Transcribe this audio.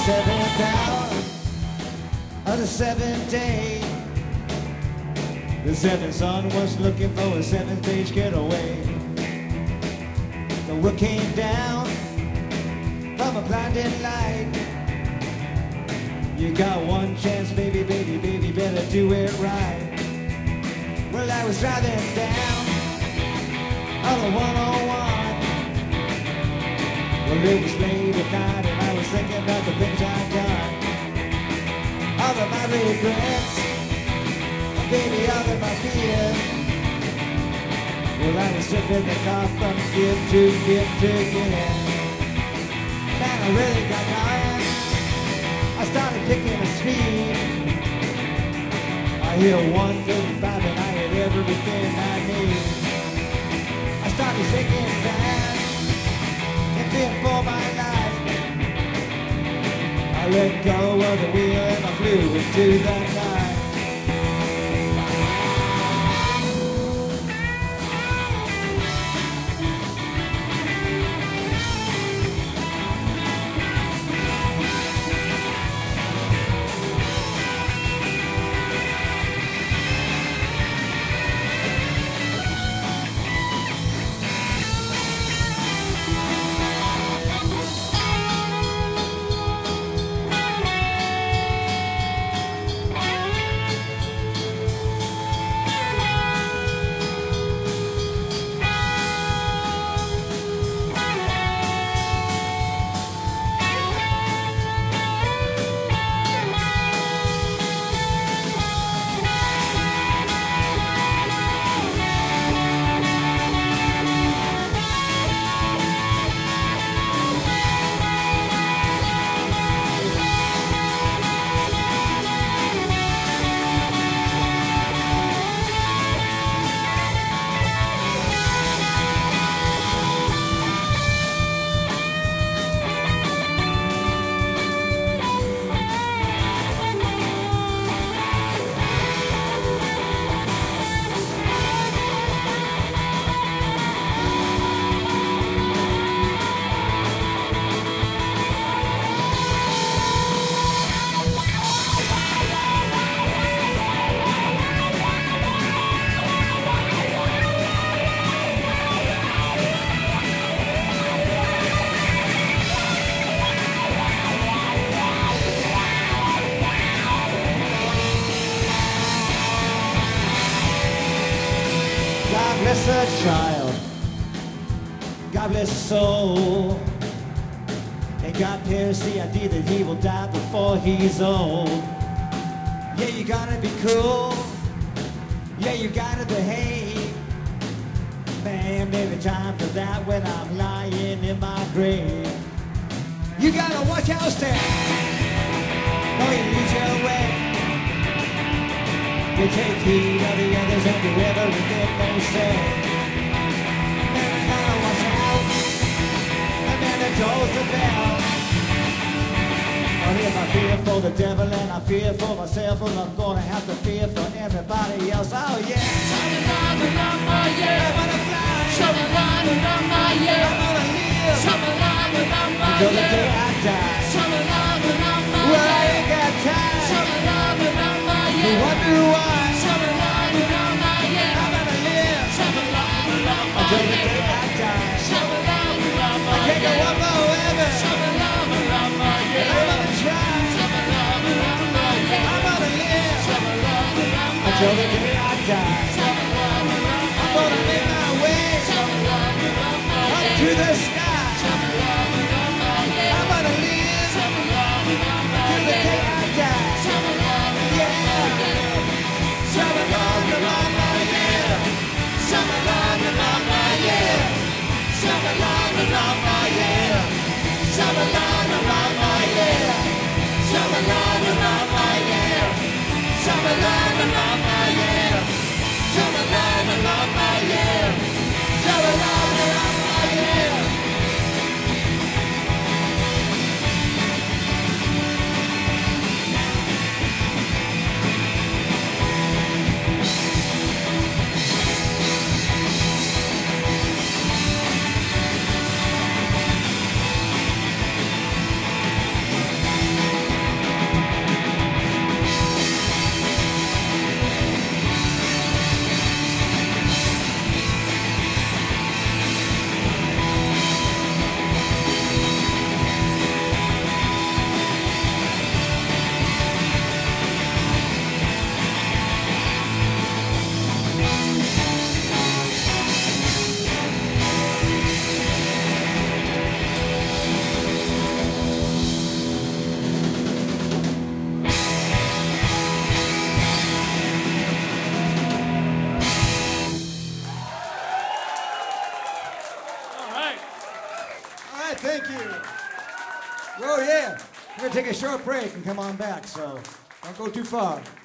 7th hour of the 7th day. The seventh son was looking for a seventh stage getaway. The wood came down from a blinding light. You got one chance, baby, baby, baby, better do it right. Well, I was driving down on the 101. Well, it was late at night and I was thinking about the things I'd done. All of my regrets, baby, all of my fear. Well, I was stripping the car from gift to gift to gift. Man, I really got tired. I started picking a speed. I hit 135 and I had everything I need. I started shaking fast and fearing for my life. I let go of the wheel and I flew into the night. God bless her child, God bless her soul, and God cares the idea that he will die before he's old. Yeah, you gotta be cool, yeah, you gotta behave. Man, maybe time for that when I'm lying in my grave. You gotta watch how you step, or you lose your way. You take heed of the others and do everything they say. Man, you gotta watch out, and then it tolls the bell. But if I fear for the devil and I fear for myself, well, I'm gonna have to fear for everybody else. Oh yeah. Shamalama, yeah. I'm gonna fly. Shamalama, yeah. I'm gonna live. Shamalama, Until the day yeah. I die. Shamalama, Well, I yeah. ain't got time Shamalama, to yeah. wonder why. Shamalama, yeah. I'm gonna live Shamalama, until the yeah. day I die. Shamalama, I can't go yeah. on forever. Shamalama, I'm yeah. gonna try. Shamalama, yeah. I'm gonna live Shamalama, until the day I die. I'm gonna make my way up to the sky. I'm gonna live till the day I die. Yeah. Shamalama, yeah. Shamalama, yeah. Shamalama, yeah. Shamalama, yeah. Shamalama, yeah. Shamalama, yeah. Shamalama, yeah. Shamalama, yeah. to take a short break and come on back, so don't go too far.